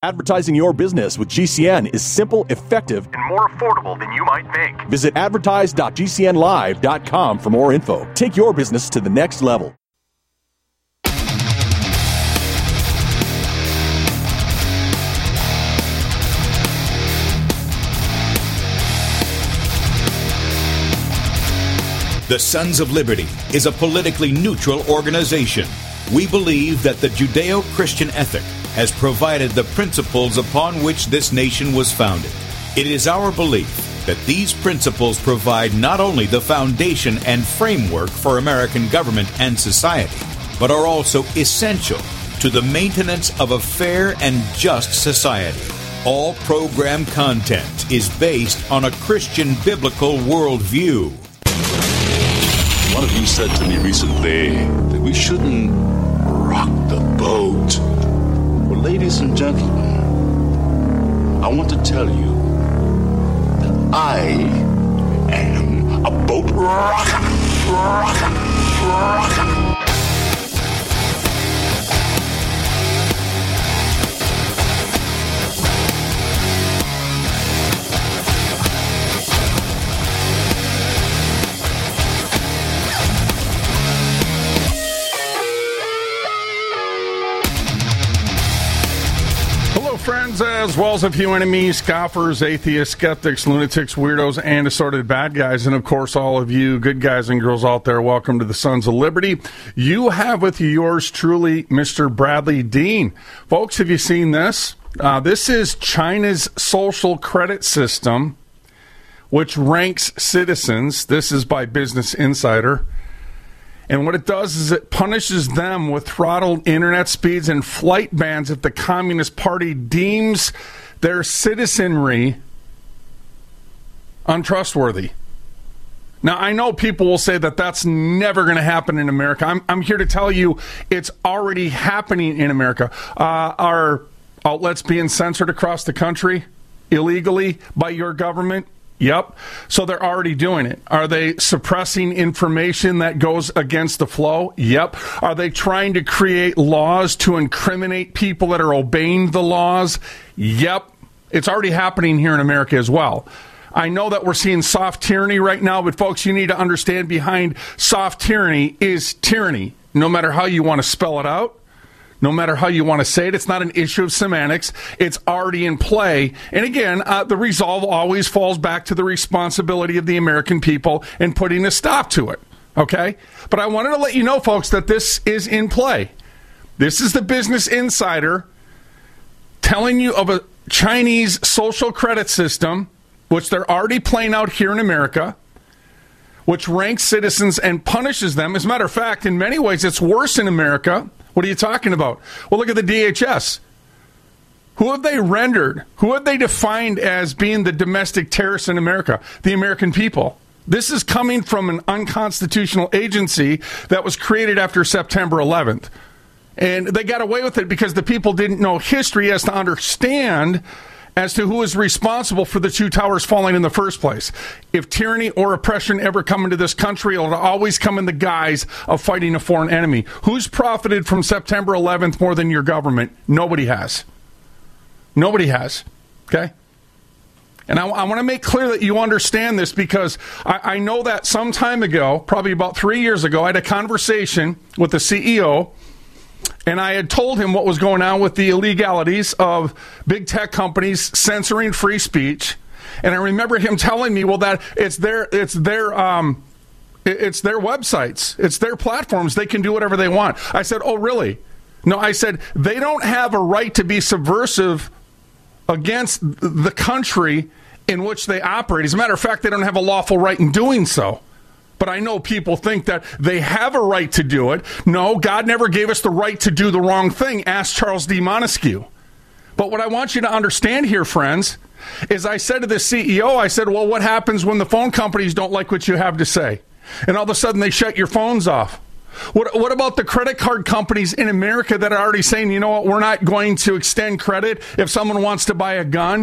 Advertising your business with GCN is simple, effective, and more affordable than you might think. Visit advertise.gcnlive.com for more info. Take your business to the next level. The Sons of Liberty is a politically neutral organization. We believe that the Judeo-Christian ethic has provided the principles upon which this nation was founded. It is our belief that these principles provide not only the foundation and framework for American government and society, but are also essential to the maintenance of a fair and just society. All program content is based on a Christian biblical worldview. One of you said to me recently that we shouldn't rock the boat. Well, ladies and gentlemen, I want to tell you that I am a boat rocker. Friends, as well as a few enemies, scoffers, atheists, skeptics, lunatics, weirdos, and assorted bad guys. And, of course, all of you good guys and girls out there, welcome to the Sons of Liberty. You have with you yours truly, Mr. Bradley Dean. Folks, have you seen this? This is China's social credit system, which ranks citizens. This is by Business Insider. And what it does is it punishes them with throttled internet speeds and flight bans if the Communist Party deems their citizenry untrustworthy. Now, I know people will say that that's never going to happen in America. I'm here to tell you it's already happening in America. Are outlets being censored across the country illegally by your government? Yep. So they're already doing it. Are they suppressing information that goes against the flow? Yep. Are they trying to create laws to incriminate people that are obeying the laws? Yep. It's already happening here in America as well. I know that we're seeing soft tyranny right now, but folks, you need to understand behind soft tyranny is tyranny. No matter how you want to spell it out, no matter how you want to say it, it's not an issue of semantics. It's already in play. And again, the resolve always falls back to the responsibility of the American people in putting a stop to it. Okay? But I wanted to let you know, folks, that this is in play. This is the Business Insider telling you of a Chinese social credit system, which they're already playing out here in America, which ranks citizens and punishes them. As a matter of fact, in many ways, it's worse in America. What are you talking about? Well, look at the DHS. Who have they rendered? Who have they defined as being the domestic terrorists in America? The American people. This is coming from an unconstitutional agency that was created after September 11th. And they got away with it because the people didn't know history as to understand as to who is responsible for the two towers falling in the first place. If tyranny or oppression ever come into this country, it'll always come in the guise of fighting a foreign enemy. Who's profited from September 11th more than your government? Nobody has. Nobody has. Okay? And I want to make clear that you understand this because I know that some time ago, probably about 3 years ago, I had a conversation with the CEO. And I had told him what was going on with the illegalities of big tech companies censoring free speech. And I remember him telling me, well, that it's their websites. It's their platforms. They can do whatever they want. I said, oh, really? No, I said, they don't have a right to be subversive against the country in which they operate. As a matter of fact, they don't have a lawful right in doing so. But I know people think that they have a right to do it. No, God never gave us the right to do the wrong thing. Ask Charles D. Montesquieu. But what I want you to understand here, friends, is I said to the CEO, I said, well, what happens when the phone companies don't like what you have to say? And all of a sudden they shut your phones off. What about the credit card companies in America that are already saying, you know what, we're not going to extend credit if someone wants to buy a gun?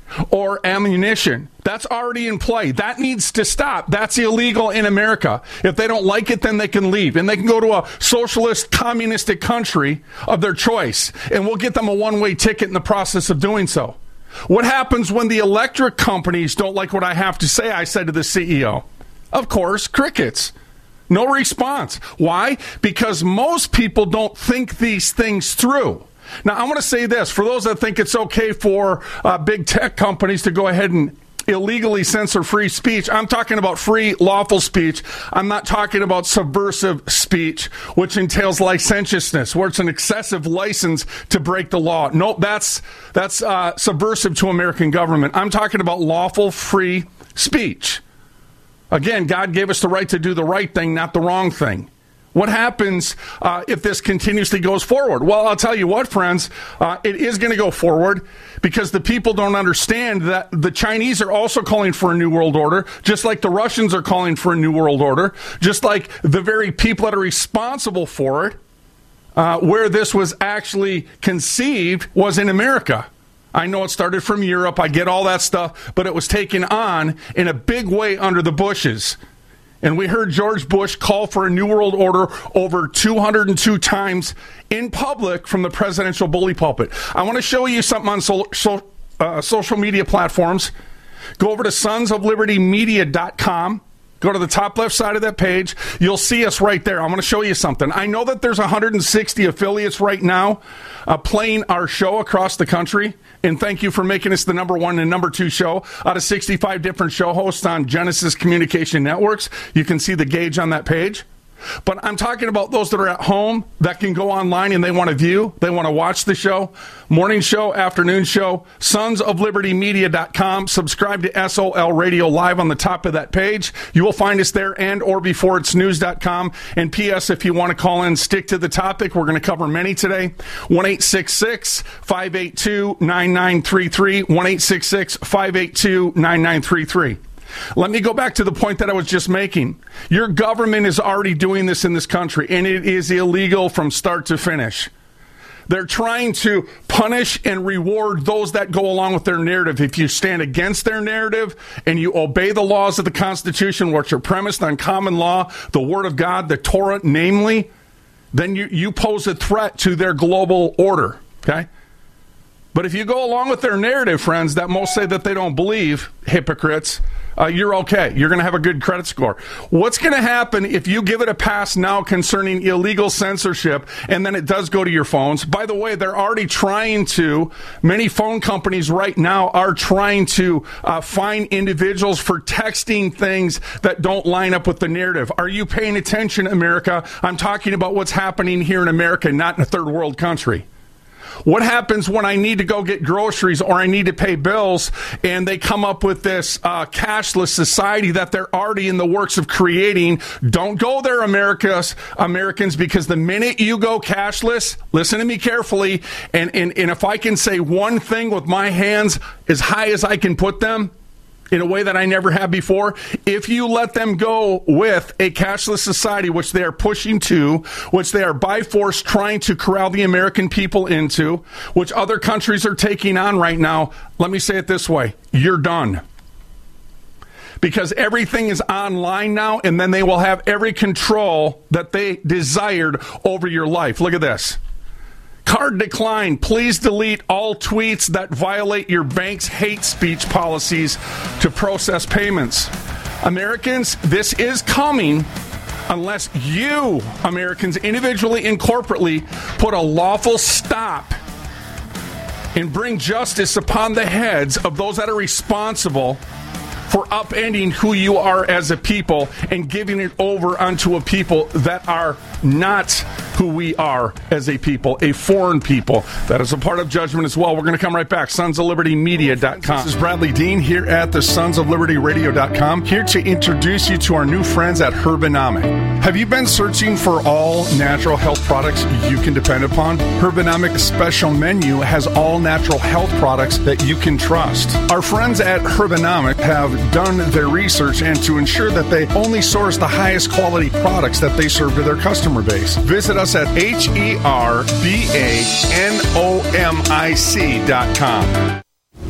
or ammunition. That's already in play. That needs to stop. That's illegal in America. If they don't like it, then they can leave. And they can go to a socialist, communistic country of their choice. And we'll get them a one-way ticket in the process of doing so. What happens when the electric companies don't like what I have to say? I said to the CEO. Of course, crickets. No response. Why? Because most people don't think these things through. Now, I want to say this. For those that think it's okay for big tech companies to go ahead and illegally censor free speech, I'm talking about free, lawful speech. I'm not talking about subversive speech, which entails licentiousness, where it's an excessive license to break the law. No, that's subversive to American government. I'm talking about lawful, free speech. Again, God gave us the right to do the right thing, not the wrong thing. What happens if this continuously goes forward? Well, I'll tell you what, friends, it is going to go forward because the people don't understand that the Chinese are also calling for a new world order, just like the Russians are calling for a new world order, just like the very people that are responsible for it, where this was actually conceived, was in America. I know it started from Europe. I get all that stuff, but it was taken on in a big way under the Bushes. And we heard George Bush call for a new world order over 202 times in public from the presidential bully pulpit. I want to show you something on social media platforms. Go over to sonsoflibertymedia.com. Go to the top left side of that page. You'll see us right there. I'm going to show you something. I know that there's 160 affiliates right now playing our show across the country. And thank you for making us the number 1 and number 2 show out of 65 different show hosts on Genesis Communication Networks. You can see the gauge on that page. But I'm talking about those that are at home that can go online and they want to view, they want to watch the show. Morning show, afternoon show, sonsoflibertymedia.com. Subscribe to SOL Radio Live on the top of that page. You will find us there and or beforeitsnews.com. And P.S. if you want to call in, stick to the topic. We're going to cover many today. 1-866-582-9933. 1-866-582-9933. Let me go back to the point that I was just making. Your government is already doing this in this country, and it is illegal from start to finish. They're trying to punish and reward those that go along with their narrative. If you stand against their narrative and you obey the laws of the Constitution, which are premised on common law, the Word of God, the Torah, namely, then you pose a threat to their global order, okay? But if you go along with their narrative, friends, that most say that they don't believe, hypocrites, you're okay. You're going to have a good credit score. What's going to happen if you give it a pass now concerning illegal censorship and then it does go to your phones? By the way, they're already trying to, many phone companies right now are trying to fine individuals for texting things that don't line up with the narrative. Are you paying attention, America? I'm talking about what's happening here in America, not in a third world country. What happens when I need to go get groceries or I need to pay bills and they come up with this cashless society that they're already in the works of creating? Don't go there, Americans, because the minute you go cashless, listen to me carefully, and if I can say one thing with my hands as high as I can put them, in a way that I never have before, if you let them go with a cashless society, which they are pushing to, which they are by force trying to corral the American people into, which other countries are taking on right now, let me say it this way, you're done. Because everything is online now, and then they will have every control that they desired over your life. Look at this. Card decline. Please delete all tweets that violate your bank's hate speech policies to process payments. Americans, this is coming unless you, Americans, individually and corporately, put a lawful stop and bring justice upon the heads of those that are responsible for upending who you are as a people and giving it over unto a people that are not who we are as a people, a foreign people. That is a part of judgment as well. We're going to come right back. SonsOfLibertyMedia.com. This is Bradley Dean here at the SonsOfLibertyRadio.com, here to introduce you to our new friends at Herbanomic. Have you been searching for all natural health products you can depend upon? Herbanomic's special menu has all natural health products that you can trust. Our friends at Herbanomic have done their research and to ensure that they only source the highest quality products that they serve to their customer base. Visit us at HERBANOMIC.com.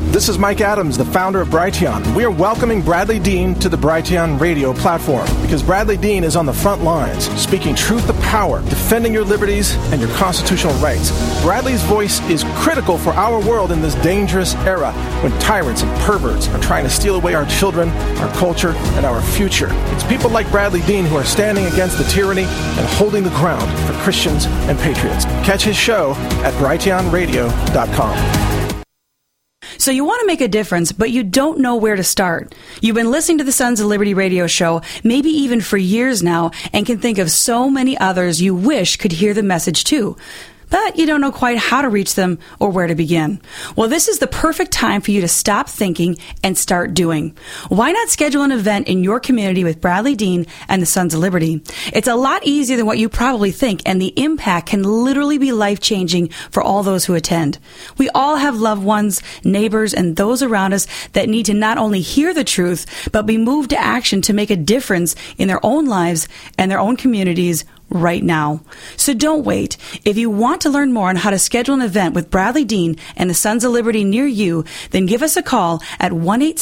This is Mike Adams, the founder of Brighteon. We are welcoming Bradley Dean to the Brighteon radio platform because Bradley Dean is on the front lines, speaking truth to power, defending your liberties and your constitutional rights. Bradley's voice is critical for our world in this dangerous era when tyrants and perverts are trying to steal away our children, our culture, and our future. It's people like Bradley Dean who are standing against the tyranny and holding the ground for Christians and patriots. Catch his show at brighteonradio.com. So you want to make a difference, but you don't know where to start. You've been listening to the Sons of Liberty radio show, maybe even for years now, and can think of so many others you wish could hear the message too. But you don't know quite how to reach them or where to begin. Well, this is the perfect time for you to stop thinking and start doing. Why not schedule an event in your community with Bradley Dean and the Sons of Liberty? It's a lot easier than what you probably think, and the impact can literally be life-changing for all those who attend. We all have loved ones, neighbors, and those around us that need to not only hear the truth, but be moved to action to make a difference in their own lives and their own communities right now. So don't wait. If you want to learn more on how to schedule an event with Bradley Dean and the Sons of Liberty near you, then give us a call at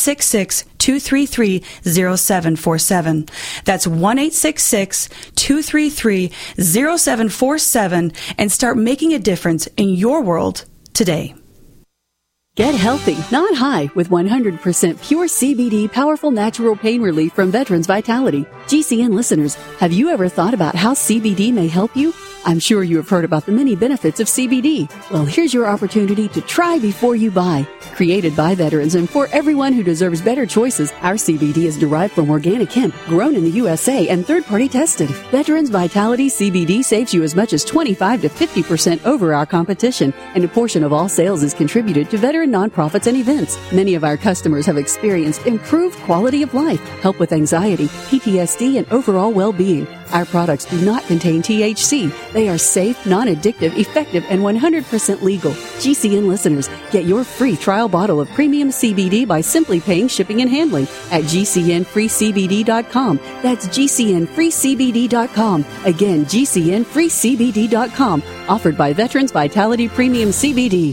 1-866-233-0747. That's 1-866-233-0747 and start making a difference in your world today. Get healthy, not high, with 100% pure CBD powerful natural pain relief from Veterans Vitality. GCN listeners, have you ever thought about how CBD may help you? I'm sure you have heard about the many benefits of CBD. Well, here's your opportunity to try before you buy. Created by veterans and for everyone who deserves better choices, our CBD is derived from organic hemp, grown in the USA, and third-party tested. Veterans Vitality CBD saves you as much as 25 to 50% over our competition, and a portion of all sales is contributed to veteran nonprofits and events. Many of our customers have experienced improved quality of life, help with anxiety, PTSD, and overall well-being. Our products do not contain THC. They are safe, non-addictive, effective, and 100% legal. GCN listeners, get your free trial bottle of premium CBD by simply paying shipping and handling at GCNFreeCBD.com. That's GCNFreeCBD.com. Again, GCNFreeCBD.com. Offered by Veterans Vitality Premium CBD.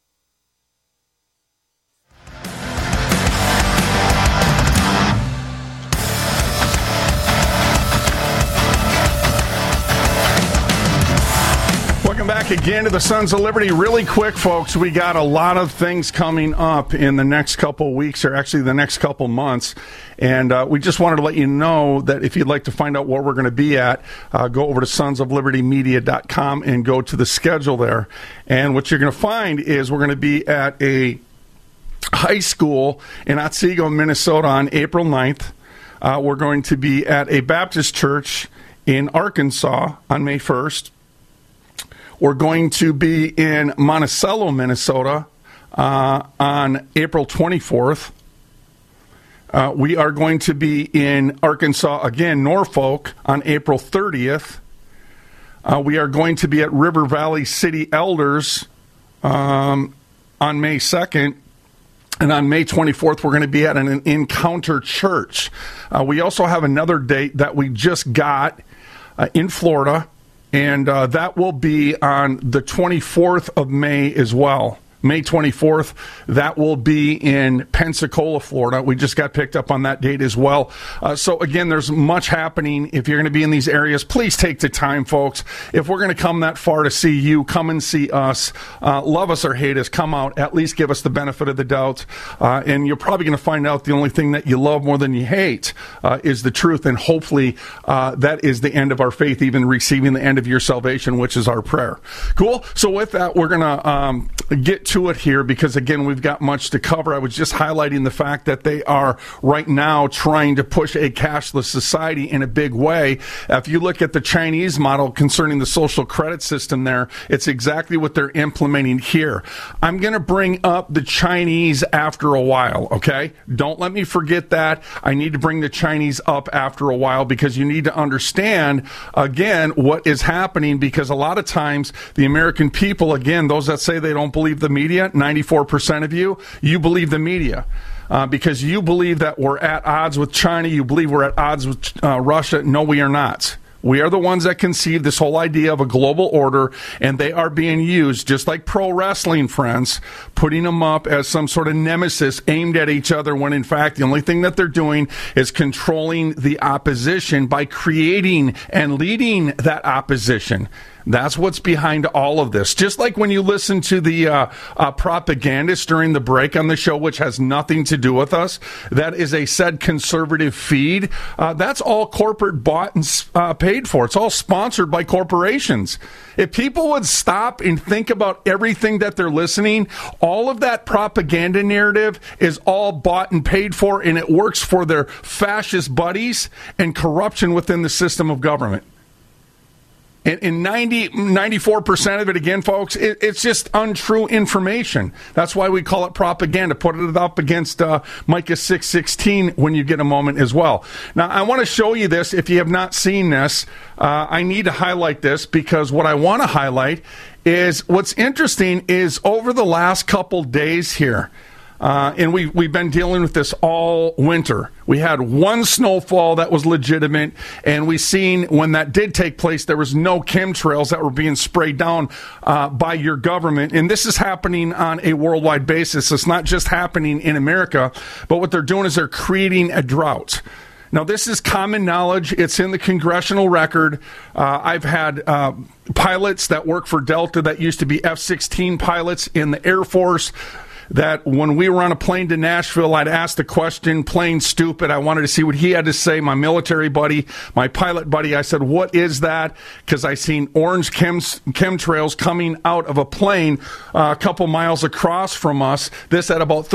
Back again to the Sons of Liberty. Really quick, folks, we got a lot of things coming up in the next couple weeks, or actually the next couple months, and we just wanted to let you know that if you'd like to find out where we're going to be at, go over to sonsoflibertymedia.com and go to the schedule there. And what you're going to find is we're going to be at a high school in Otsego, Minnesota on April 9th. We're going to be at a Baptist church in Arkansas on May 1st. We're going to be in Monticello, Minnesota on April 24th. We are going to be in Arkansas, again, Norfolk, on April 30th. We are going to be at River Valley City Elders on May 2nd. And on May 24th, we're going to be at an Encounter Church. We also have another date that we just got in Florida. And that will be on the 24th of May as well. May 24th, that will be in Pensacola, Florida. We just got picked up on that date as well. So, again, there's much happening. If you're going to be in these areas, please take the time, folks. If we're going to come that far to see you, come and see us. Love us or hate us, come out. At least give us the benefit of the doubt. And you're probably going to find out the only thing that you love more than you hate is the truth. And hopefully that is the end of our faith, even receiving the end of your salvation, which is our prayer. Cool? So with that, we're going to get to it here because, again, we've got much to cover. I was just highlighting the fact that they are right now trying to push a cashless society in a big way. If you look at the Chinese model concerning the social credit system there, it's exactly what they're implementing here. I'm going to bring up the Chinese after a while, okay? Don't let me forget that. I need to bring the Chinese up after a while because you need to understand, again, what is happening, because a lot of times the American people, again, those that say they don't believe the media, 94% of you believe the media. Because you believe that we're at odds with China, you believe we're at odds with Russia. No, we are not. We are the ones that conceived this whole idea of a global order, and they are being used, just like pro wrestling, friends, putting them up as some sort of nemesis aimed at each other, when in fact the only thing that they're doing is controlling the opposition by creating and leading that opposition. That's what's behind all of this. Just like when you listen to the propagandists during the break on the show, which has nothing to do with us, that is a said conservative feed. That's all corporate bought and paid for. It's all sponsored by corporations. If people would stop and think about everything that they're listening, all of that propaganda narrative is all bought and paid for, and it works for their fascist buddies and corruption within the system of government. And 94% of it, again, folks, it's just untrue information. That's why we call it propaganda. Put it up against Micah 6:16 when you get a moment as well. Now, I want to show you this. If you have not seen this, I need to highlight this, because what I want to highlight is what's interesting is over the last couple days here, and we've been dealing with this all winter. We had one snowfall that was legitimate, and we seen when that did take place, there was no chemtrails that were being sprayed down by your government. And this is happening on a worldwide basis. It's not just happening in America, but what they're doing is they're creating a drought. Now, this is common knowledge. It's in the congressional record. I've had pilots that work for Delta that used to be F-16 pilots in the Air Force, that when we were on a plane to Nashville, I'd ask the question, plain stupid. I wanted to see what he had to say, my military buddy, my pilot buddy. I said, what is that? Because I seen orange chemtrails coming out of a plane a couple miles across from us, this at about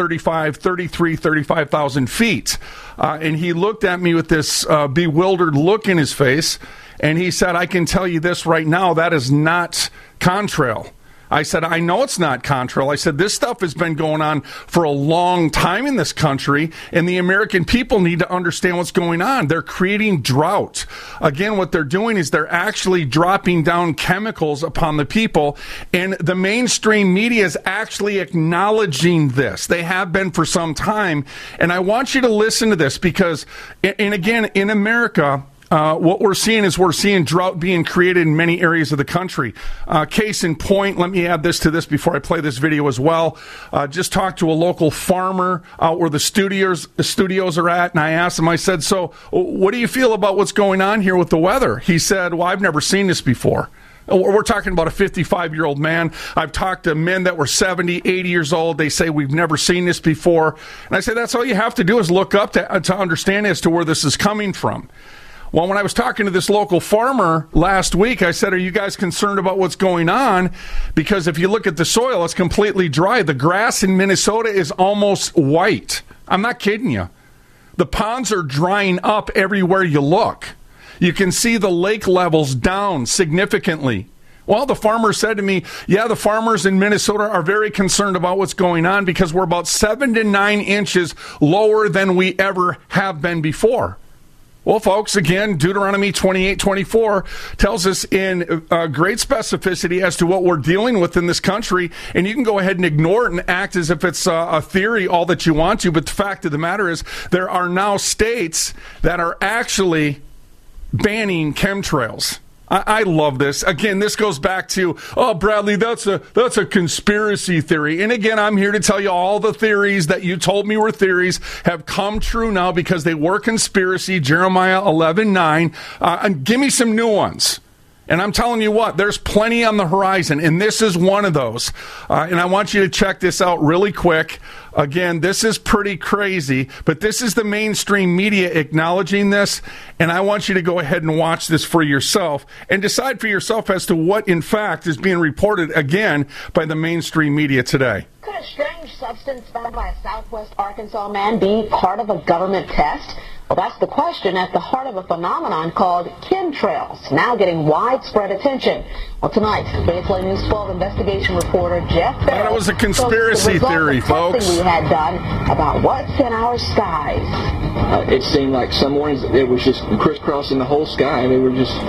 35,000 feet. And he looked at me with this bewildered look in his face, and he said, I can tell you this right now, that is not contrail. I said, I know it's not contrail. I said, this stuff has been going on for a long time in this country, and the American people need to understand what's going on. They're creating drought. Again, what they're doing is they're actually dropping down chemicals upon the people, and the mainstream media is actually acknowledging this. They have been for some time, and I want you to listen to this because, and again, in America, what we're seeing is we're seeing drought being created in many areas of the country. Case in point, let me add this to this before I play this video as well. Just talked to a local farmer out where the studios are at, and I asked him, I said, so what do you feel about what's going on here with the weather? He said, well, I've never seen this before. We're talking about a 55-year-old man. I've talked to men that were 70, 80 years old. They say, we've never seen this before. And I say, that's all you have to do is look up to understand as to where this is coming from. Well, when I was talking to this local farmer last week, I said, are you guys concerned about what's going on? Because if you look at the soil, it's completely dry. The grass in Minnesota is almost white. I'm not kidding you. The ponds are drying up everywhere you look. You can see the lake levels down significantly. Well, the farmer said to me, yeah, the farmers in Minnesota are very concerned about what's going on because we're about 7 to 9 inches lower than we ever have been before. Well, folks, again, Deuteronomy 28:24 tells us in great specificity as to what we're dealing with in this country, and you can go ahead and ignore it and act as if it's a theory all that you want to, but the fact of the matter is there are now states that are actually banning chemtrails. I love this. Again, this goes back to, oh, Bradley, that's a conspiracy theory. And again, I'm here to tell you all the theories that you told me were theories have come true now because they were conspiracy. Jeremiah 11:9. And give me some new ones. And I'm telling you what, there's plenty on the horizon, and this is one of those. And I want you to check this out really quick. Again, this is pretty crazy, but this is the mainstream media acknowledging this, and I want you to go ahead and watch this for yourself and decide for yourself as to what, in fact, is being reported, again, by the mainstream media today. Could a strange substance found by a Southwest Arkansas man be part of a government test? Well, that's the question at the heart of a phenomenon called chemtrails, now getting widespread attention. Well, tonight, KSLA News 12 investigation reporter Jeff Farrell. That was a conspiracy theory, folks. We had done about what's in our skies. It seemed like some mornings it was just crisscrossing the whole sky. It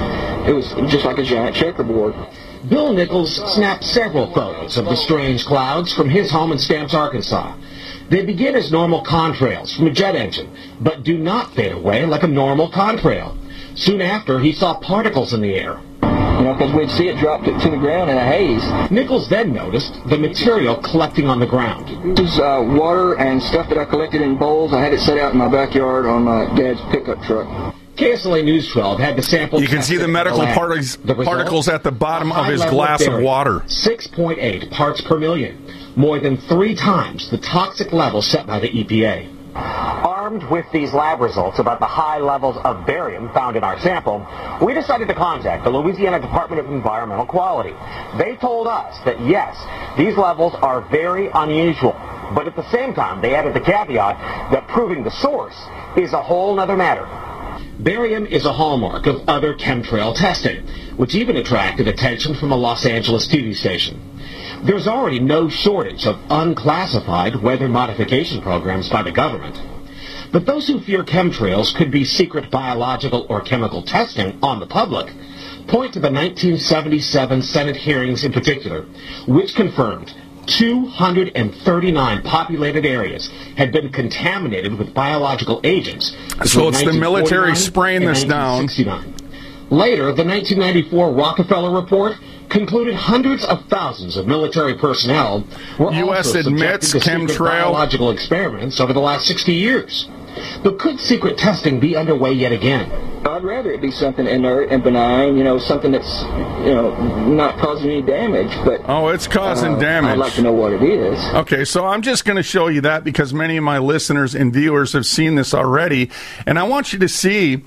was just like a giant checkerboard. Bill Nichols snapped several photos of the strange clouds from his home in Stamps, Arkansas. They begin as normal contrails from a jet engine, but do not fade away like a normal contrail. Soon after, he saw particles in the air. Because we'd see it drop to the ground in a haze. Nichols then noticed the material collecting on the ground. This is water and stuff that I collected in bowls. I had it set out in my backyard on my dad's pickup truck. KSLA News 12 had the sample. You can see the medical particles at the bottom of his glass of water. 6.8 parts per million, more than 3 times the toxic level set by the EPA. Armed with these lab results about the high levels of barium found in our sample, we decided to contact the Louisiana Department of Environmental Quality. They told us that yes, these levels are very unusual, but at the same time they added the caveat that proving the source is a whole other matter. Barium is a hallmark of other chemtrail testing, which even attracted attention from a Los Angeles TV station. There's already no shortage of unclassified weather modification programs by the government. But those who fear chemtrails could be secret biological or chemical testing on the public point to the 1977 Senate hearings in particular, which confirmed 239 populated areas had been contaminated with biological agents. So it's the military spraying this down. Later, the 1994 Rockefeller Report concluded hundreds of thousands of military personnel were U.S. also admits subjected to secret biological experiments over the last 60 years. But could secret testing be underway yet again? I'd rather it be something inert and benign, something that's, not causing any damage. But oh, it's causing damage. I'd like to know what it is. Okay, so I'm just going to show you that because many of my listeners and viewers have seen this already, and I want you to see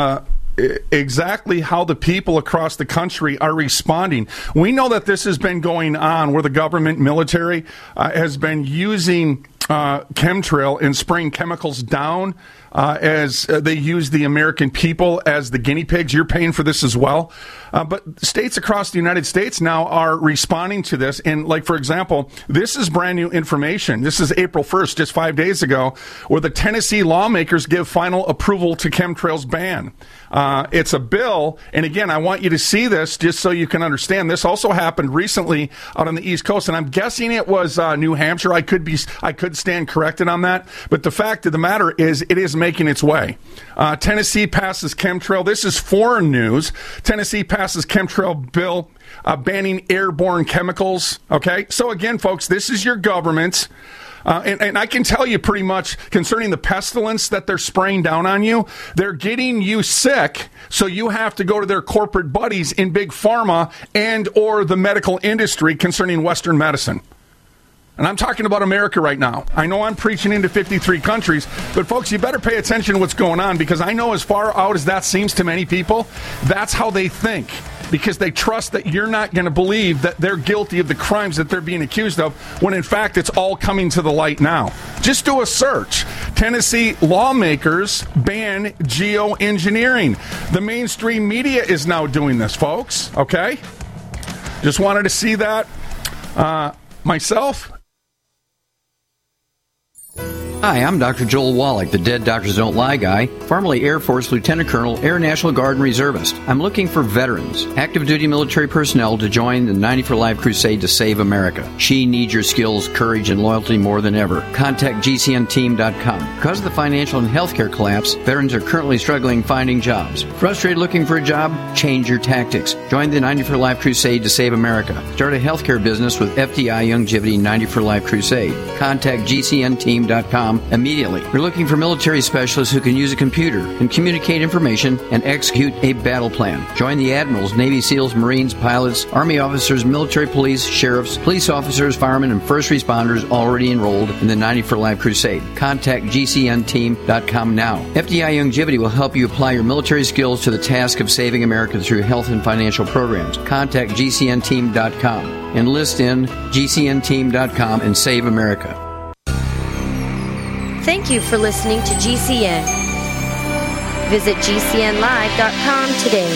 exactly how the people across the country are responding. We know that this has been going on where the government military has been using chemtrail and spraying chemicals down as they use the American people as the guinea pigs. You're paying for this as well. But states across the United States now are responding to this. And like, for example, this is brand new information. This is April 1st, just 5 days ago, where the Tennessee lawmakers give final approval to chemtrails ban. It's a bill. And again, I want you to see this just so you can understand. This also happened recently out on the East Coast. And I'm guessing it was New Hampshire. I could stand corrected on that. But the fact of the matter is it is making its way. Tennessee passes chemtrail. This is foreign news. Tennessee passes chemtrail bill banning airborne chemicals. Okay, so again, folks, this is your government. And I can tell you pretty much concerning the pestilence that they're spraying down on you, they're getting you sick, so you have to go to their corporate buddies in big pharma and or the medical industry concerning Western medicine. And I'm talking about America right now. I know I'm preaching into 53 countries, but folks, you better pay attention to what's going on, because I know as far out as that seems to many people, that's how they think, because they trust that you're not going to believe that they're guilty of the crimes that they're being accused of, when in fact it's all coming to the light now. Just do a search. Tennessee lawmakers ban geoengineering. The mainstream media is now doing this, folks, okay? Just wanted to see that myself. Hi, I'm Dr. Joel Wallach, the Dead Doctors Don't Lie guy, formerly Air Force Lieutenant Colonel, Air National Guard and Reservist. I'm looking for veterans, active duty military personnel to join the 90 for Life crusade to save America. She needs your skills, courage, and loyalty more than ever. Contact GCNteam.com. Because of the financial and healthcare collapse, veterans are currently struggling finding jobs. Frustrated looking for a job? Change your tactics. Join the 90 for Life crusade to save America. Start a healthcare business with FDI Longevity 90 for Life crusade. Contact GCNteam.com immediately. We're looking for military specialists who can use a computer and communicate information and execute a battle plan. Join the admirals, Navy SEALs, Marines, pilots, Army officers, military police, sheriffs, police officers, firemen, and first responders already enrolled in the 90 for Life crusade. Contact GCNteam.com now. FDI Longevity will help you apply your military skills to the task of saving America through health and financial programs. Contact GCNteam.com. Enlist in GCNteam.com and save America. Thank you for listening to GCN. Visit GCNlive.com today.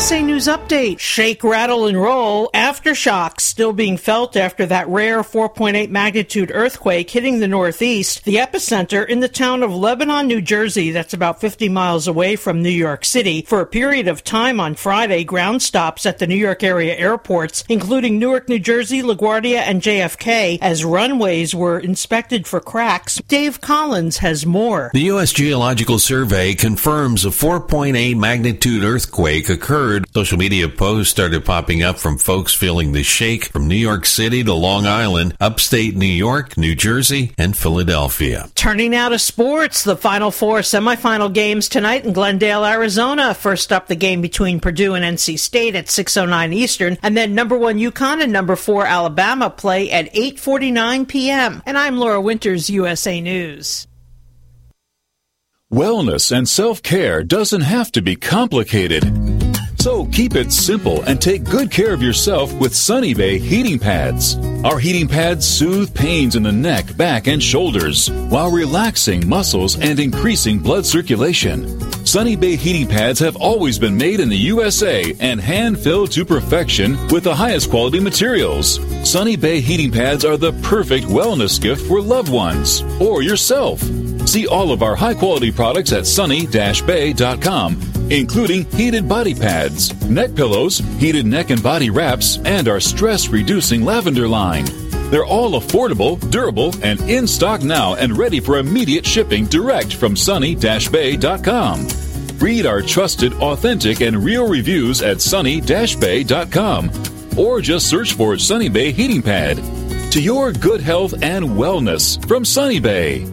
USA News Update. Shake, rattle, and roll. Aftershocks still being felt after that rare 4.8 magnitude earthquake hitting the Northeast. The epicenter in the town of Lebanon, New Jersey, that's about 50 miles away from New York City. For a period of time on Friday, ground stops at the New York area airports, including Newark, New Jersey, LaGuardia, and JFK, as runways were inspected for cracks. Dave Collins has more. The U.S. Geological Survey confirms a 4.8 magnitude earthquake occurred. Social media posts started popping up from folks feeling the shake from New York City to Long Island, upstate New York, New Jersey, and Philadelphia. Turning now to sports, the Final Four semifinal games tonight in Glendale, Arizona. First up, the game between Purdue and NC State at 6:09 Eastern, and then number 1 UConn and number 4 Alabama play at 8:49 p.m. And I'm Laura Winters, USA News. Wellness and self-care doesn't have to be complicated. So keep it simple and take good care of yourself with Sunny Bay heating pads. Our heating pads soothe pains in the neck, back, and shoulders while relaxing muscles and increasing blood circulation. Sunny Bay heating pads have always been made in the USA and hand-filled to perfection with the highest quality materials. Sunny Bay heating pads are the perfect wellness gift for loved ones or yourself. See all of our high-quality products at sunny-bay.com, including heated body pads, neck pillows, heated neck and body wraps, and our stress-reducing lavender line. They're all affordable, durable, and in stock now and ready for immediate shipping direct from sunny-bay.com. Read our trusted, authentic, and real reviews at sunny-bay.com or just search for Sunny Bay Heating Pad. To your good health and wellness from Sunny Bay.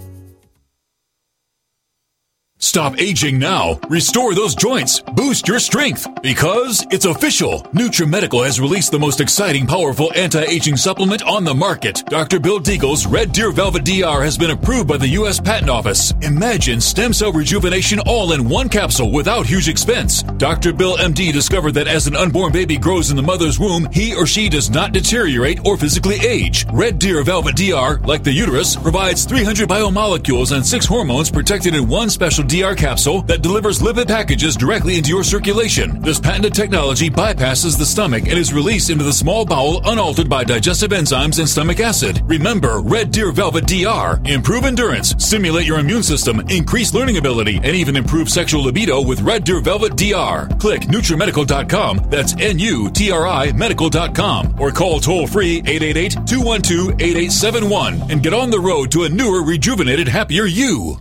Stop aging now. Restore those joints. Boost your strength. Because it's official. NutriMedical has released the most exciting, powerful anti-aging supplement on the market. Dr. Bill Deagle's Red Deer Velvet DR has been approved by the U.S. Patent Office. Imagine stem cell rejuvenation all in one capsule without huge expense. Dr. Bill MD discovered that as an unborn baby grows in the mother's womb, he or she does not deteriorate or physically age. Red Deer Velvet DR, like the uterus, provides 300 biomolecules and 6 hormones protected in one special DR capsule that delivers lipid packages directly into your circulation. This patented technology bypasses the stomach and is released into the small bowel unaltered by digestive enzymes and stomach acid. Remember, Red Deer Velvet DR. Improve endurance, stimulate your immune system, increase learning ability, and even improve sexual libido with Red Deer Velvet DR. Click NutriMedical.com, that's NUTRI medical.com, or call toll-free 888-212-8871 and get on the road to a newer, rejuvenated, happier you.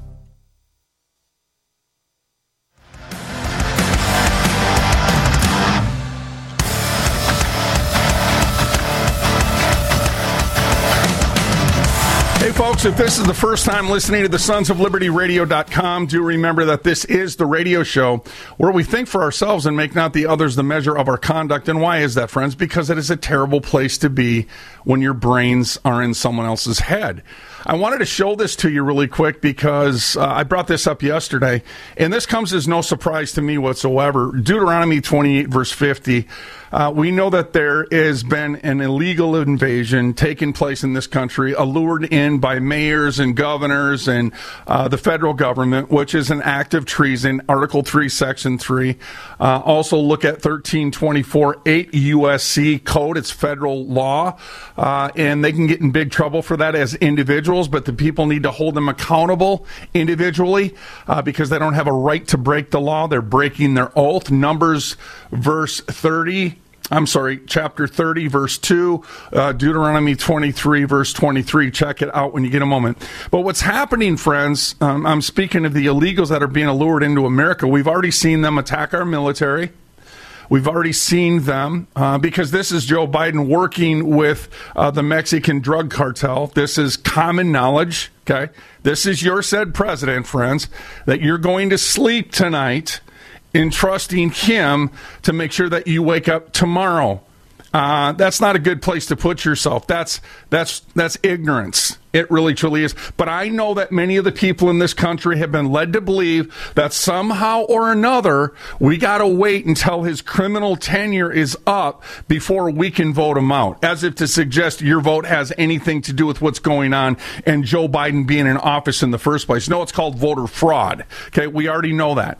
Hey, folks, if this is the first time listening to the Sons of Liberty Radio.com, do remember that this is the radio show where we think for ourselves and make not the others the measure of our conduct. And why is that, friends? Because it is a terrible place to be when your brains are in someone else's head. I wanted to show this to you really quick because I brought this up yesterday, and this comes as no surprise to me whatsoever. Deuteronomy 28, verse 50. We know that there has been an illegal invasion taking place in this country, allured in by mayors and governors and the federal government, which is an act of treason, Article 3, Section 3. Also look at 1324.8 USC Code. It's federal law, and they can get in big trouble for that as individuals, but the people need to hold them accountable individually because they don't have a right to break the law. They're breaking their oath. Numbers, chapter 30, verse 2, Deuteronomy 23, verse 23. Check it out when you get a moment. But what's happening, friends, I'm speaking of the illegals that are being allured into America. We've already seen them attack our military. We've already seen them because this is Joe Biden working with the Mexican drug cartel. This is common knowledge, okay? This is your said president, friends, that you're going to sleep tonight in trusting him to make sure that you wake up tomorrow. That's not a good place to put yourself. That's ignorance. It really, truly is. But I know that many of the people in this country have been led to believe that somehow or another we got to wait until his criminal tenure is up before we can vote him out, as if to suggest your vote has anything to do with what's going on and Joe Biden being in office in the first place. No, it's called voter fraud. Okay, we already know that.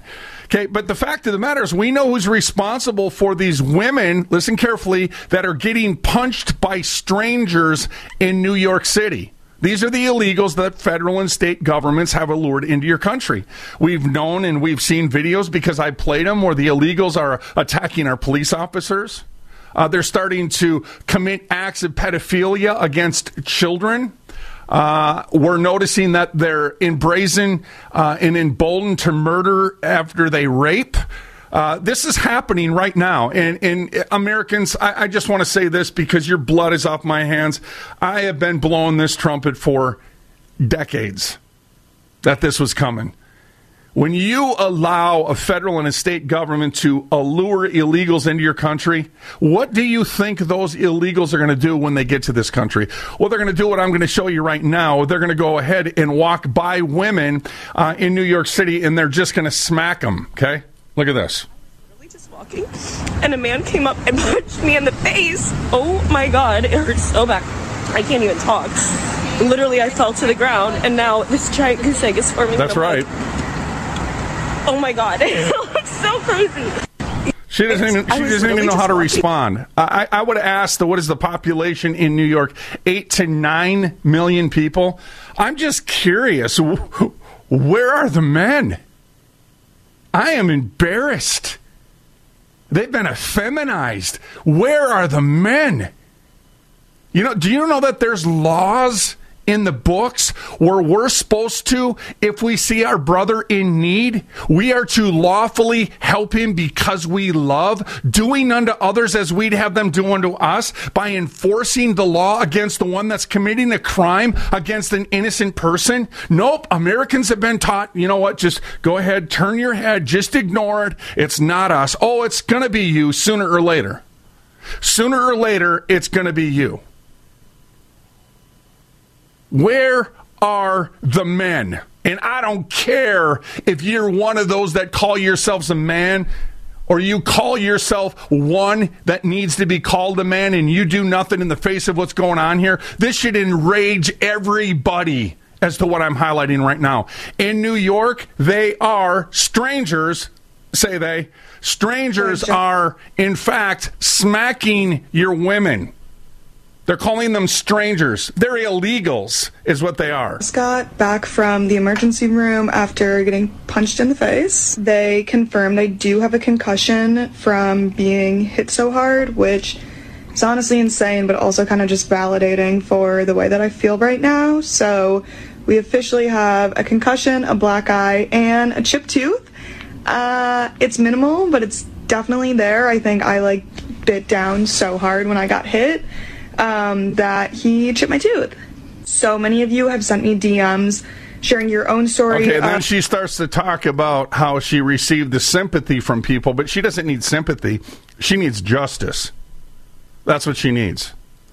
Okay, but the fact of the matter is we know who's responsible for these women, listen carefully, that are getting punched by strangers in New York City. These are the illegals that federal and state governments have allured into your country. We've known and we've seen videos because I played them where the illegals are attacking our police officers. They're starting to commit acts of pedophilia against children. We're noticing that they're brazen and emboldened to murder after they rape. This is happening right now. And Americans, I just want to say this because your blood is off my hands. I have been blowing this trumpet for decades that this was coming. When you allow a federal and a state government to allure illegals into your country, what do you think those illegals are going to do when they get to this country? Well, they're going to do what I'm going to show you right now. They're going to go ahead and walk by women in New York City, and they're just going to smack them, okay? Look at this. Just walking, and a man came up and punched me in the face. Oh, my God. It hurts so bad. I can't even talk. Literally, I fell to the ground, and now this giant goose egg is forming. That's right. Oh my God, it looks so crazy. She doesn't even know how to respond. I would ask, what is the population in New York? 8 to 9 million people. I'm just curious, where are the men? I am embarrassed. They've been effeminized. Where are the men? Do you know that there's laws in the books where we're supposed to, if we see our brother in need, we are to lawfully help him because we love, doing unto others as we'd have them do unto us, by enforcing the law against the one that's committing a crime against an innocent person? Nope. Americans have been taught, you know what, just go ahead, turn your head, just ignore it. It's not us. Oh, it's going to be you sooner or later. Sooner or later, it's going to be you. Where are the men? And I don't care if you're one of those that call yourselves a man, or you call yourself one that needs to be called a man, and you do nothing in the face of what's going on here. This should enrage everybody as to what I'm highlighting right now. In New York, they are strangers, say they. Strangers are, in fact, smacking your women. They're calling them strangers. They're illegals, is what they are. Just got back from the emergency room after getting punched in the face. They confirmed I do have a concussion from being hit so hard, which is honestly insane, but also kind of just validating for the way that I feel right now. So we officially have a concussion, a black eye, and a chipped tooth. It's minimal, but it's definitely there. I think I bit down so hard when I got hit that he chipped my tooth. So many of you have sent me DMs sharing your own story. Okay, then she starts to talk about how she received the sympathy from people, but she doesn't need sympathy. She needs justice. That's what she needs.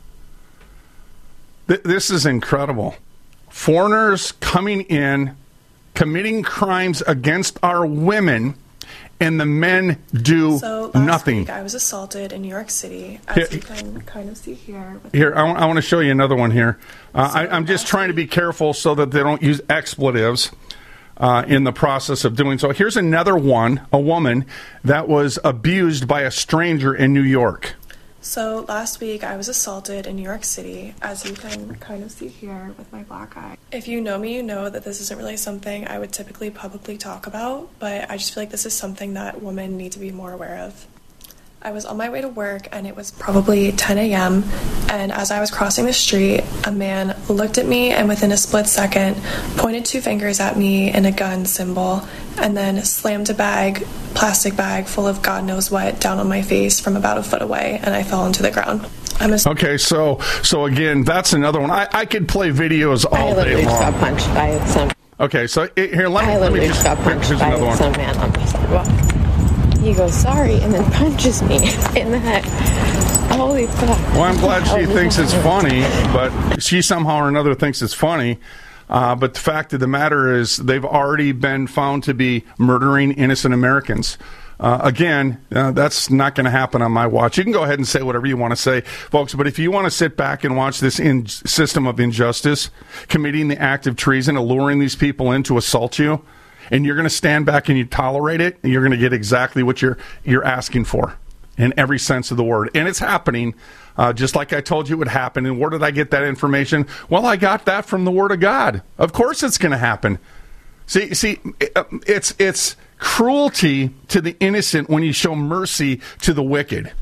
This is incredible. Foreigners coming in, committing crimes against our women, and the men do nothing. Week I was assaulted in New York City, as you can kind of see here. Here, I want to show you another one here. I'm just trying to be careful so that they don't use expletives in the process of doing so. Here's another one, a woman that was abused by a stranger in New York. So last week I was assaulted in New York City, as you can kind of see here with my black eye. If you know me, you know that this isn't really something I would typically publicly talk about, but I just feel like this is something that women need to be more aware of. I was on my way to work, and it was probably 10 a.m., and as I was crossing the street, a man looked at me and within a split second pointed 2 fingers at me in a gun symbol, and then slammed a plastic bag full of God knows what down on my face from about a foot away, and I fell into the ground. Okay, so again, that's another one. I could play videos all day long. I literally got punched by some... Okay, so here, let me just... got punched by some man on the sidewalk. He goes, sorry, and then punches me in the head. Holy fuck. Well, I'm glad she thinks it's funny, but she somehow or another thinks it's funny. But the fact of the matter is they've already been found to be murdering innocent Americans. Again, that's not going to happen on my watch. You can go ahead and say whatever you want to say, folks, but if you want to sit back and watch this system of injustice, committing the act of treason, alluring these people in to assault you, and you're going to stand back and you tolerate it, and you're going to get exactly what you're asking for in every sense of the word. And it's happening, just like I told you it would happen. And where did I get that information? Well, I got that from the Word of God. Of course it's going to happen. See, it's cruelty to the innocent when you show mercy to the wicked.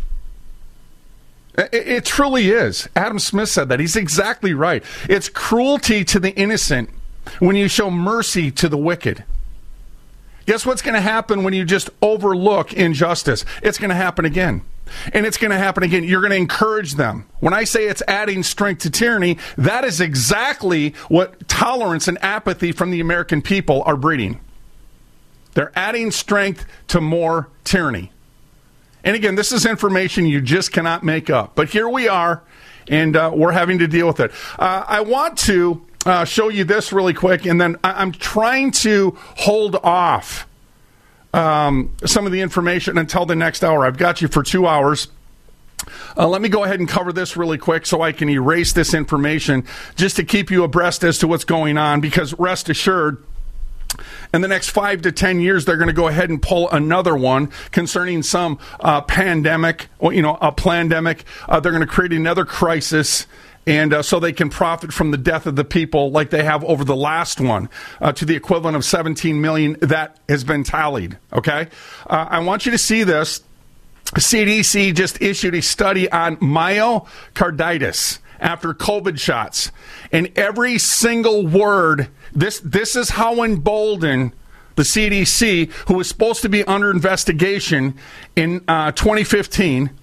It truly is. Adam Smith said that. He's exactly right. It's cruelty to the innocent when you show mercy to the wicked. Guess what's going to happen when you just overlook injustice? It's going to happen again. And it's going to happen again. You're going to encourage them. When I say it's adding strength to tyranny, that is exactly what tolerance and apathy from the American people are breeding. They're adding strength to more tyranny. And again, this is information you just cannot make up. But here we are, and we're having to deal with it. I want to show you this really quick, and then I'm trying to hold off some of the information until the next hour. I've got you for 2 hours. Let me go ahead and cover this really quick so I can erase this information just to keep you abreast as to what's going on, because rest assured, in the next 5 to 10 years, they're going to go ahead and pull another one concerning some pandemic, a plandemic. They're going to create another crisis, and so they can profit from the death of the people like they have over the last one, to the equivalent of 17 million that has been tallied. Okay? I want you to see this. CDC just issued a study on myocarditis after COVID shots. And every single word, this is how emboldened the CDC, who was supposed to be under investigation in 2015,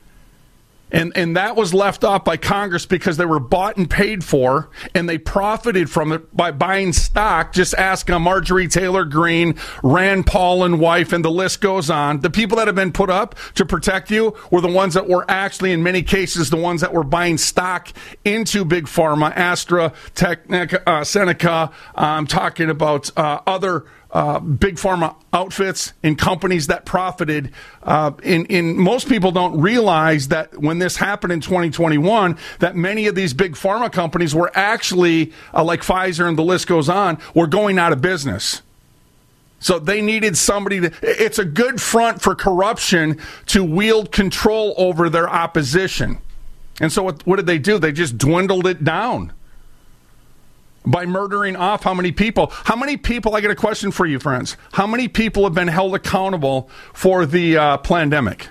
and that was left off by Congress because they were bought and paid for, and they profited from it by buying stock. Just ask Marjorie Taylor Greene, Rand Paul and wife, and the list goes on. The people that have been put up to protect you were the ones that were actually, in many cases, the ones that were buying stock into Big Pharma, AstraZeneca, Seneca. I'm talking about other big pharma outfits and companies that profited. In most people don't realize that when this happened in 2021, that many of these big pharma companies were actually, like Pfizer and the list goes on, were going out of business. So they needed somebody to, it's a good front for corruption to wield control over their opposition. And so what did they do? They just dwindled it down by murdering off how many people? I got a question for you, friends. How many people have been held accountable for the pandemic?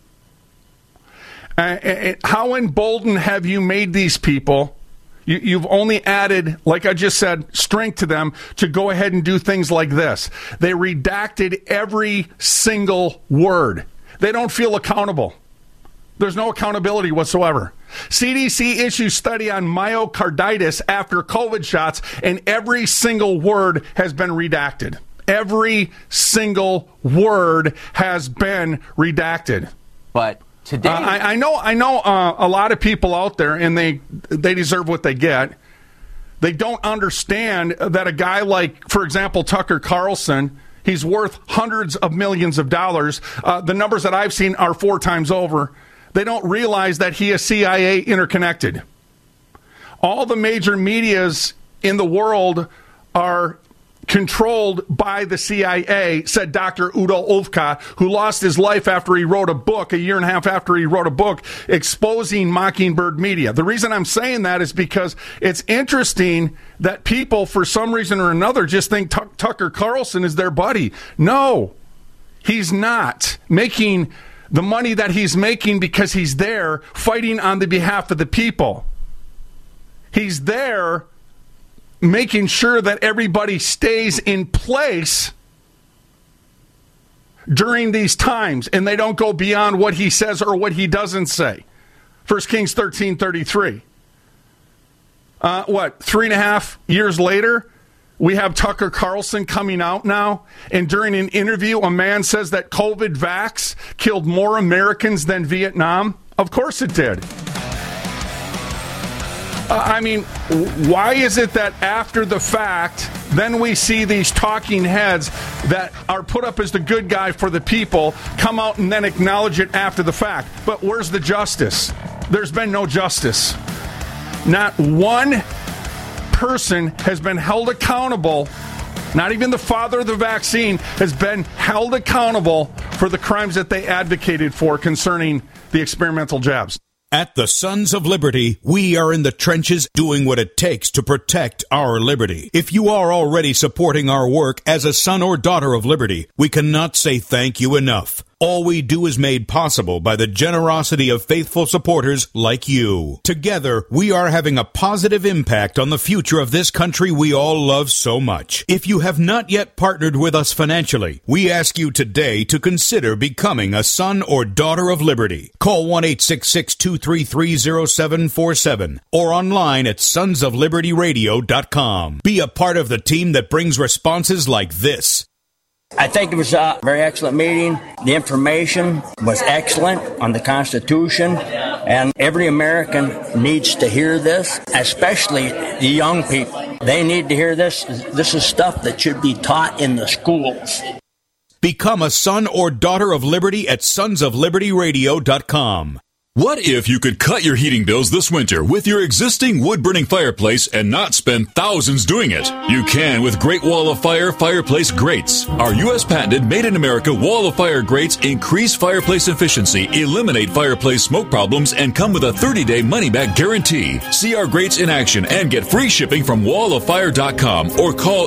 How emboldened have you made these people? You've only added, like I just said, strength to them to go ahead and do things like this. They redacted every single word. They don't feel accountable. There's no accountability whatsoever. CDC issues study on myocarditis after COVID shots, and every single word has been redacted. Every single word has been redacted. But today, I know a lot of people out there, and they deserve what they get. They don't understand that a guy like, for example, Tucker Carlson, he's worth hundreds of millions of dollars. The numbers that I've seen are 4 times over. They don't realize that he is CIA interconnected. All the major medias in the world are controlled by the CIA, said Dr. Udo Ulfka, who lost his life after he wrote a book, a year and a half after he wrote a book, exposing Mockingbird Media. The reason I'm saying that is because it's interesting that people, for some reason or another, just think Tucker Carlson is their buddy. No, he's not making the money that he's making because he's there fighting on the behalf of the people. He's there making sure that everybody stays in place during these times and they don't go beyond what he says or what he doesn't say. 1 Kings 13:33. 3.5 years later, we have Tucker Carlson coming out now, and during an interview, a man says that COVID vax killed more Americans than Vietnam. Of course it did. Why is it that after the fact, then we see these talking heads that are put up as the good guy for the people come out and then acknowledge it after the fact? But where's the justice? There's been no justice. Not one person has been held accountable Not even the father of the vaccine has been held accountable for the crimes that they advocated for concerning the experimental jabs. At the Sons of Liberty, we are in the trenches doing what it takes to protect our liberty. If you are already supporting our work as a son or daughter of liberty, we cannot say thank you enough. All we do is made possible by the generosity of faithful supporters like you. Together, we are having a positive impact on the future of this country we all love so much. If you have not yet partnered with us financially, we ask you today to consider becoming a son or daughter of liberty. Call 1-866-233-0747 or online at sonsoflibertyradio.com. Be a part of the team that brings responses like this. I think it was a very excellent meeting. The information was excellent on the Constitution, and every American needs to hear this, especially the young people. They need to hear this. This is stuff that should be taught in the schools. Become a son or daughter of liberty at sonsoflibertyradio.com. What if you could cut your heating bills this winter with your existing wood-burning fireplace and not spend thousands doing it? You can with Great Wall of Fire fireplace grates. Our U.S. patented made-in-America Wall of Fire grates increase fireplace efficiency, eliminate fireplace smoke problems, and come with a 30-day money-back guarantee. See our grates in action and get free shipping from walloffire.com or call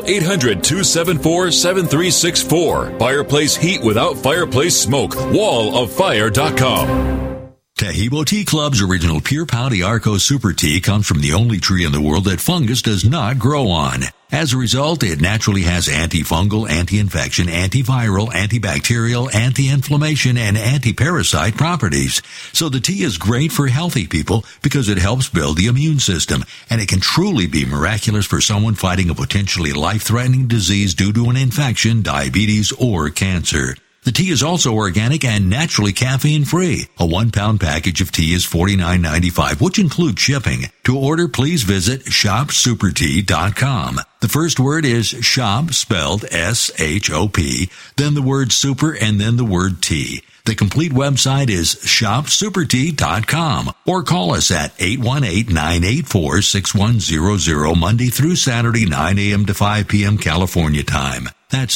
800-274-7364. Fireplace heat without fireplace smoke. walloffire.com. Taheebo Tea Club's original Pure Pau D'Arco Super Tea comes from the only tree in the world that fungus does not grow on. As a result, it naturally has antifungal, anti-infection, antiviral, antibacterial, anti-inflammation, and anti-parasite properties. So the tea is great for healthy people because it helps build the immune system, and it can truly be miraculous for someone fighting a potentially life-threatening disease due to an infection, diabetes, or cancer. The tea is also organic and naturally caffeine-free. A 1-pound package of tea is $49.95, which includes shipping. To order, please visit shopsupertea.com. The first word is shop, spelled S-H-O-P, then the word super, and then the word tea. The complete website is shopsupertea.com or call us at 818-984-6100 Monday through Saturday, 9 a.m. to 5 p.m. California time. That's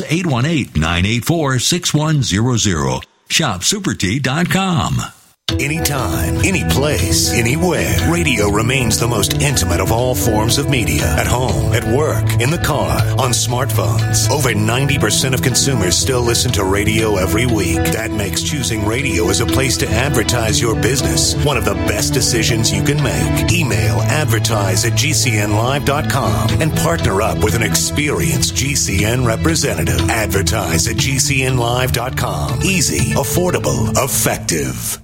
818-984-6100. ShopSuperTea.com. Anytime, any place, anywhere. Radio remains the most intimate of all forms of media. At home, at work, in the car, on smartphones. Over 90% of consumers still listen to radio every week. That makes choosing radio as a place to advertise your business one of the best decisions you can make. Email advertise@gcnlive.com and partner up with an experienced GCN representative. Advertise@gcnlive.com. Easy, affordable, effective.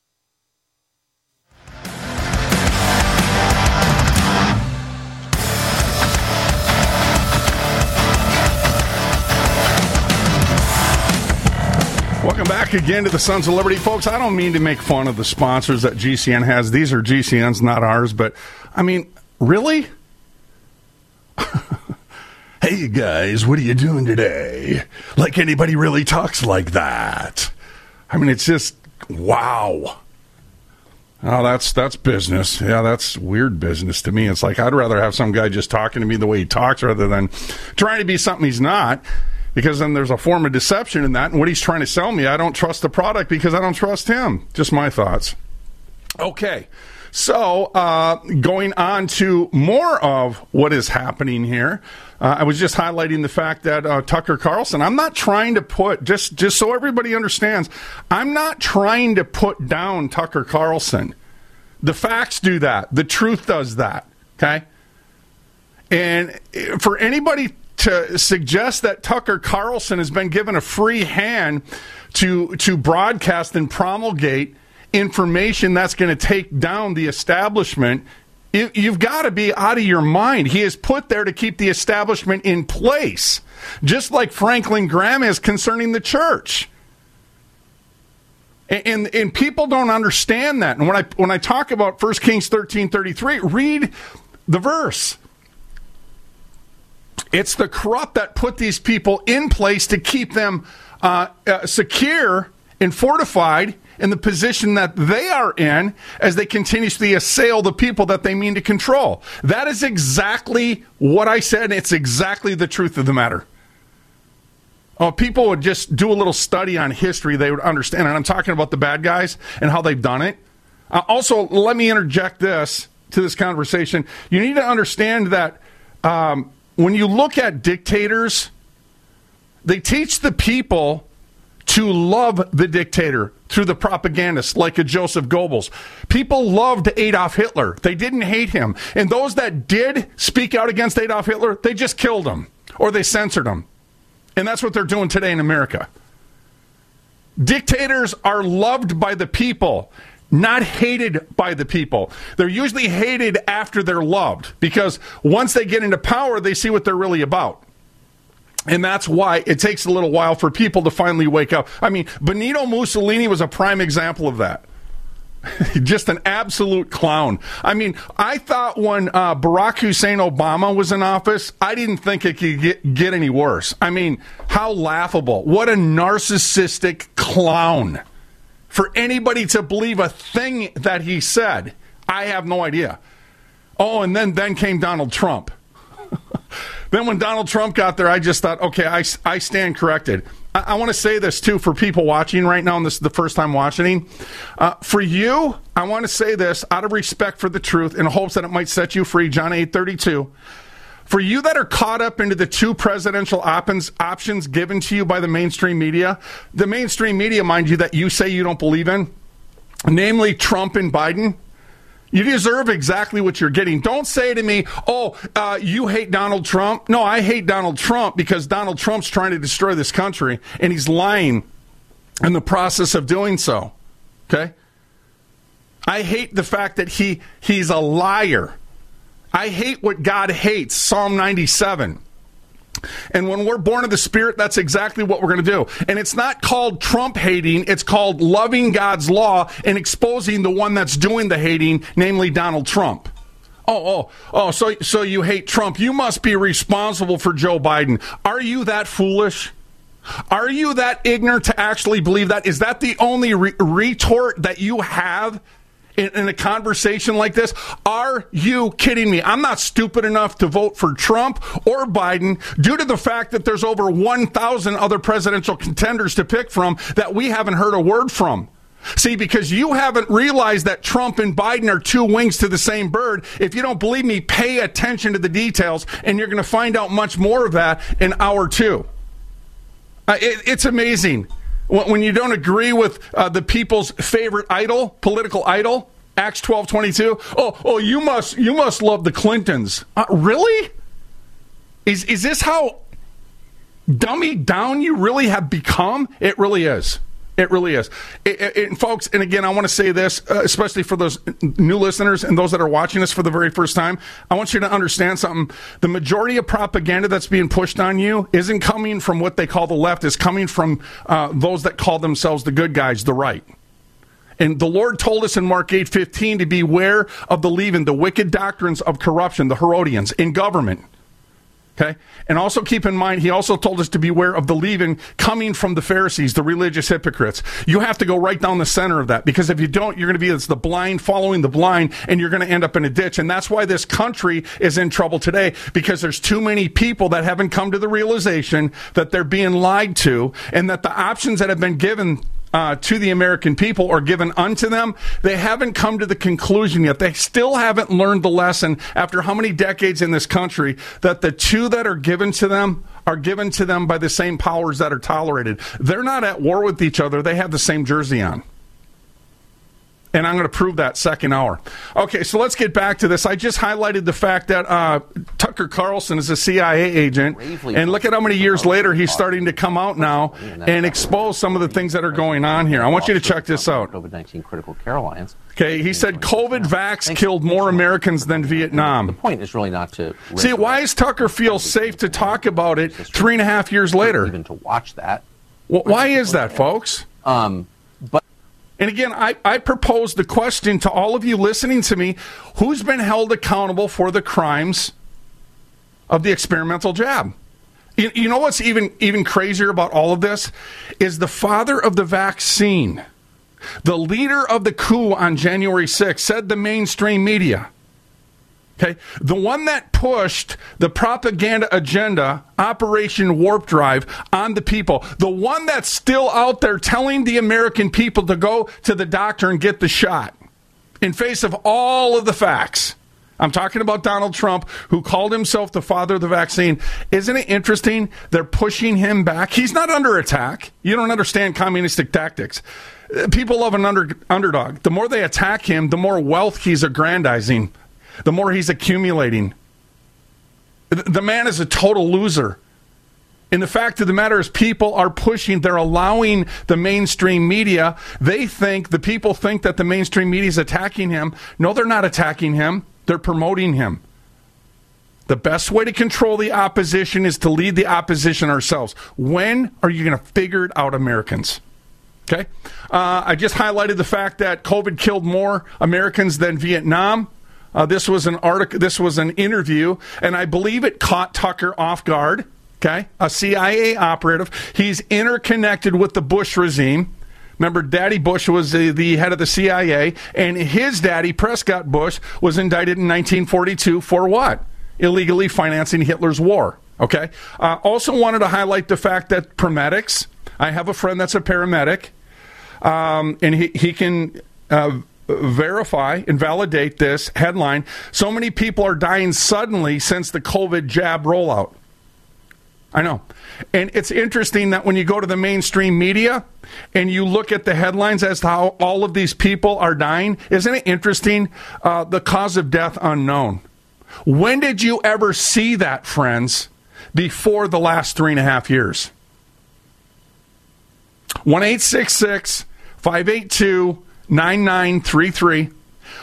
Welcome back again to the Sons of Liberty. Folks, I don't mean to make fun of the sponsors that GCN has. These are GCN's, not ours. But, I mean, really? Hey, guys, what are you doing today? Like anybody really talks like that. I mean, it's just, wow. Oh, that's business. Yeah, that's weird business to me. It's like I'd rather have some guy just talking to me the way he talks rather than trying to be something he's not. Because then there's a form of deception in that. And what he's trying to sell me, I don't trust the product because I don't trust him. Just my thoughts. Okay. So going on to more of what is happening here. I was just highlighting the fact that Tucker Carlson, I'm not trying to put, just so everybody understands, I'm not trying to put down Tucker Carlson. The facts do that. The truth does that. Okay? And for anybody to suggest that Tucker Carlson has been given a free hand to broadcast and promulgate information that's going to take down the establishment, you've got to be out of your mind. He is put there to keep the establishment in place, just like Franklin Graham is concerning the church. And people don't understand that. And when I talk about 1 Kings 13:33, read the verse. It's the corrupt that put these people in place to keep them secure and fortified in the position that they are in as they continuously assail the people that they mean to control. That is exactly what I said, and it's exactly the truth of the matter. Oh, people would just do a little study on history, they would understand. And I'm talking about the bad guys and how they've done it. Also, let me interject this to this conversation. You need to understand that when you look at dictators, they teach the people to love the dictator through the propagandists like a Joseph Goebbels. People loved Adolf Hitler. They didn't hate him. And those that did speak out against Adolf Hitler, they just killed him or they censored him. And that's what they're doing today in America. Dictators are loved by the people, not hated by the people. They're usually hated after they're loved because once they get into power, they see what they're really about. And that's why it takes a little while for people to finally wake up. I mean, Benito Mussolini was a prime example of that. Just an absolute clown. I mean, I thought when Barack Hussein Obama was in office, I didn't think it could get any worse. I mean, how laughable. What a narcissistic clown. For anybody to believe a thing that he said, I have no idea. Oh, and then came Donald Trump. Then when Donald Trump got there, I just thought, okay, I stand corrected. I want to say this, too, for people watching right now, and this is the first time watching. For you, I want to say this out of respect for the truth in hopes that it might set you free, John 8:32. For you that are caught up into the two presidential options given to you by the mainstream media, mind you, that you say you don't believe in, namely Trump and Biden, you deserve exactly what you're getting. Don't say to me, you hate Donald Trump. No, I hate Donald Trump because Donald Trump's trying to destroy this country, and he's lying in the process of doing so. Okay? I hate the fact that he's a liar. I hate what God hates, Psalm 97. And when we're born of the Spirit, that's exactly what we're going to do. And it's not called Trump hating. It's called loving God's law and exposing the one that's doing the hating, namely Donald Trump. So you hate Trump. You must be responsible for Joe Biden. Are you that foolish? Are you that ignorant to actually believe that? Is that the only retort that you have in a conversation like this? Are you kidding me? I'm not stupid enough to vote for Trump or Biden due to the fact that there's over 1,000 other presidential contenders to pick from that we haven't heard a word from. See, because you haven't realized that Trump and Biden are two wings to the same bird. If you don't believe me, pay attention to the details, and you're going to find out much more of that in hour two. It's amazing. When you don't agree with the people's favorite idol, political idol, Acts 12:22. You must love the Clintons. Really? Is this how dummied down you really have become? It really is. It really is. And folks, and again, I want to say this, especially for those new listeners and those that are watching us for the very first time. I want you to understand something. The majority of propaganda that's being pushed on you isn't coming from what they call the left. It's coming from those that call themselves the good guys, the right. And the Lord told us in Mark 8:15 to beware of the leaven, the wicked doctrines of corruption, the Herodians, in government. Okay? And also keep in mind, he also told us to beware of the leaven coming from the Pharisees, the religious hypocrites. You have to go right down the center of that, because if you don't, you're going to be the blind following the blind, and you're going to end up in a ditch. And that's why this country is in trouble today, because there's too many people that haven't come to the realization that they're being lied to, and that the options that have been given to the American people or given unto them, they haven't come to the conclusion yet. They still haven't learned the lesson after how many decades in this country that the two that are given to them are given to them by the same powers that are tolerated. They're not at war with each other. They have the same jersey on. And I'm going to prove that second hour. Okay, so let's get back to this. I just highlighted the fact that Tucker Carlson is a CIA agent, and look at how many years later he's starting to come out now and expose some of the things that are going on here. I want you to check this out. COVID-19 Critical Care Alliance. Okay, he said COVID vax killed more Americans than Vietnam. The point is really not to... See, why does Tucker feel safe to talk about it 3.5 years later? Even to watch that. Well, why is that, folks? And again, I propose the question to all of you listening to me: who's been held accountable for the crimes of the experimental jab? You know what's even crazier about all of this is the father of the vaccine, the leader of the coup on January 6th, said the mainstream media Okay, the one that pushed the propaganda agenda, Operation Warp Drive, on the people, the one that's still out there telling the American people to go to the doctor and get the shot in face of all of the facts. I'm talking about Donald Trump, who called himself the father of the vaccine. Isn't it interesting? They're pushing him back. He's not under attack. You don't understand communistic tactics. People love an underdog. The more they attack him, the more wealth he's aggrandizing, the more he's accumulating. The man is a total loser. And the fact of the matter is, people are pushing, they're allowing the mainstream media. The people think that the mainstream media is attacking him. No, they're not attacking him. They're promoting him. The best way to control the opposition is to lead the opposition ourselves. When are you going to figure it out, Americans? Okay? I just highlighted the fact that COVID killed more Americans than Vietnam. This was an article. This was an interview, and I believe it caught Tucker off guard. Okay? A CIA operative. He's interconnected with the Bush regime. Remember, Daddy Bush was the head of the CIA, and his daddy, Prescott Bush, was indicted in 1942 for what? Illegally financing Hitler's war. Okay? Also wanted to highlight the fact that paramedics, I have a friend that's a paramedic, and he can verify and validate this headline. So many people are dying suddenly since the COVID jab rollout. I know. And it's interesting that when you go to the mainstream media and you look at the headlines as to how all of these people are dying, isn't it interesting? The cause of death unknown. When did you ever see that, friends, before the last 3.5 years? 1-866-582-9933.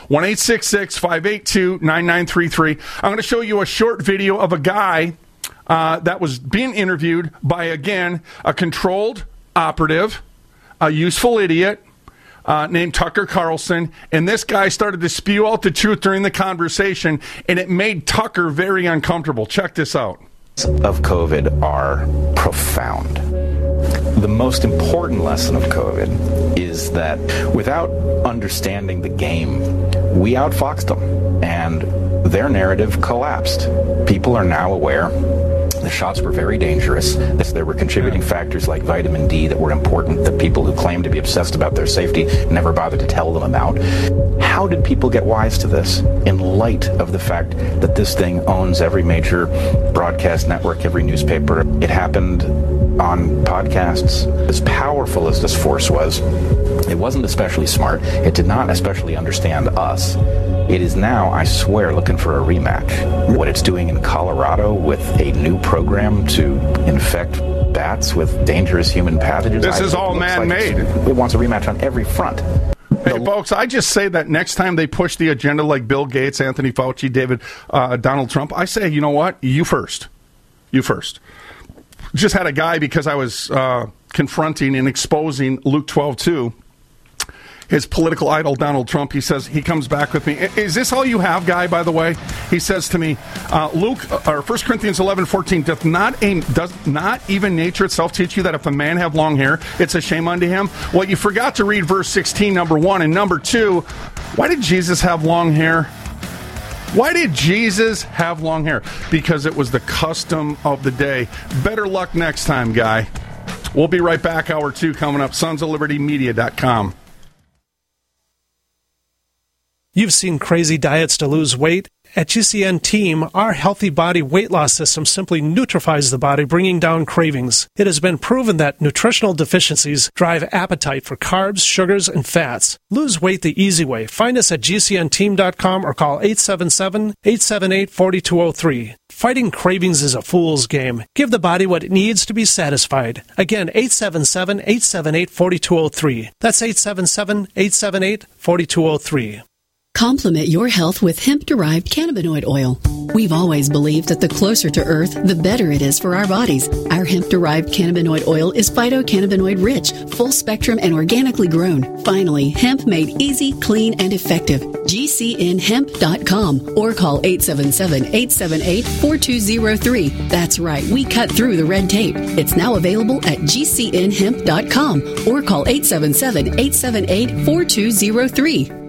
1-866-582-9933. I'm going to show you a short video of a guy that was being interviewed by, again, a controlled operative, a useful idiot named Tucker Carlson. And this guy started to spew out the truth during the conversation, and it made Tucker very uncomfortable. Check this out. Of COVID are profound. The most important lesson of COVID is that without understanding the game, we outfoxed them, and their narrative collapsed. People are now aware the shots were very dangerous. There were contributing factors like vitamin D that were important that people who claimed to be obsessed about their safety never bothered to tell them about. How did people get wise to this in light of the fact that this thing owns every major broadcast network, every newspaper? It happened on podcasts. As powerful as this force was, it wasn't especially smart. It did not especially understand us. It is now, I swear, looking for a rematch. What it's doing in Colorado with a new program to infect bats with dangerous human pathogens. This is all man-made. It wants a rematch on every front. Hey, folks, I just say that next time they push the agenda like Bill Gates, Anthony Fauci, Donald Trump, I say, you know what? You first. You first. Just had a guy, because I was confronting and exposing Luke 12:2, his political idol, Donald Trump. He says, he comes back with me. Is this all you have, guy, by the way? He says to me, Luke, or 1 Corinthians 11:14, does not even nature itself teach you that if a man have long hair, it's a shame unto him? Well, you forgot to read verse 16, number 1. And number 2, why did Jesus have long hair? Why did Jesus have long hair? Because it was the custom of the day. Better luck next time, guy. We'll be right back. Hour 2 coming up. sonsoflibertymedia.com. You've seen crazy diets to lose weight. At GCN Team, our healthy body weight loss system simply neutralifies the body, bringing down cravings. It has been proven that nutritional deficiencies drive appetite for carbs, sugars, and fats. Lose weight the easy way. Find us at GCNteam.com or call 877-878-4203. Fighting cravings is a fool's game. Give the body what it needs to be satisfied. Again, 877-878-4203. That's 877-878-4203. Complement your health with hemp-derived cannabinoid oil. We've always believed that the closer to Earth, the better it is for our bodies. Our hemp-derived cannabinoid oil is phytocannabinoid-rich, full-spectrum, and organically grown. Finally, hemp made easy, clean, and effective. GCNhemp.com or call 877-878-4203. That's right, we cut through the red tape. It's now available at GCNhemp.com or call 877-878-4203.